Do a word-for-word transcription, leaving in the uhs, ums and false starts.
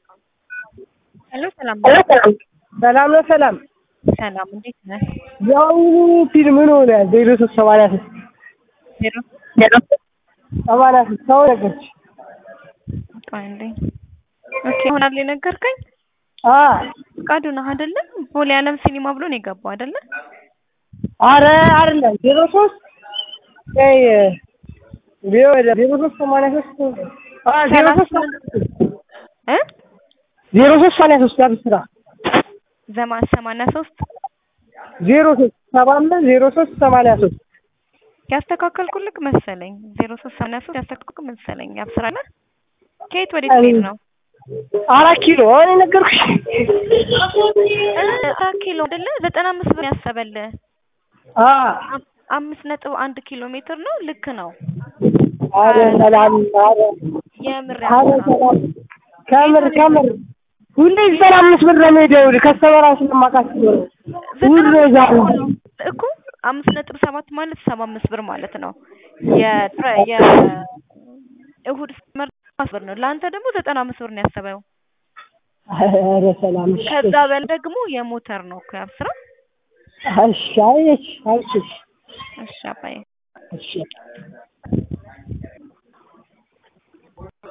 ሄሎ ሰላም ሰላም ነው ሰላም ሰላም እንዴት ነህ? ያው ፊልም ነው ነው ዜሮ ሶስት ሰማንያ ሶስት ዜሮ ሰማንያ ሶስት ሰው ነገርች ቆይ እንዴ ኦኬ ሆናል የነገርከኝ አ ፍቃዱ ነው አይደለ? ቦሌ ዓለም ሲኒማ ብሎ ነው የገባው አይደለ? አረ አይደለም ዜሮ ሶስት አይ ዜሮ ዜሮ ሶስት ሰማንያ ሶስት አ ዜሮ ሶስት እ ዜሮ ሶስት ሰማንያ ሶስት ያብስራ ዘማ ሰማንያ ሶስት ዜሮ ሶስት ሰባ አምስት ዜሮ ሶስት ሰማንያ ሶስት ያስተካከልኩልክ መሰለኝ ዜሮ ሶስት ሰማንያ ሶስት ያስተካከልኩ መሰለኝ ያብስራለ ከየት ወዴት ልሄድ ነው? አራት ኪሎ እኔ ነገርኩሽ አራት ኪሎ አይደለ ዘጠና አምስት ብር ያሰበልህ አ አምስት ነጥብ አንድ ኪሎ ሜትር ነው ልክ ነው። አረ ሰላም አረ የምር ከምር ከምር ሁሌ ዘጠና አምስት ብር ነው የምሄደው ከስተመራው ስለማውቃት ሁሌ ዛሬ እኮ አምስት ነጥብ ሰባት ማለት ሰባ አምስት ብር ማለት ነው። የ የ እሁድ መር ብር ነው ለአንተ ደግሞ ዘጠና አምስት ብር ነው ያሰበው። አረ ሰላም ከዛ በል ደግሞ የሞተር ነው እኮ ያብስራ። እሺ አይሽ አይሽ እሺ አባዬ እሺ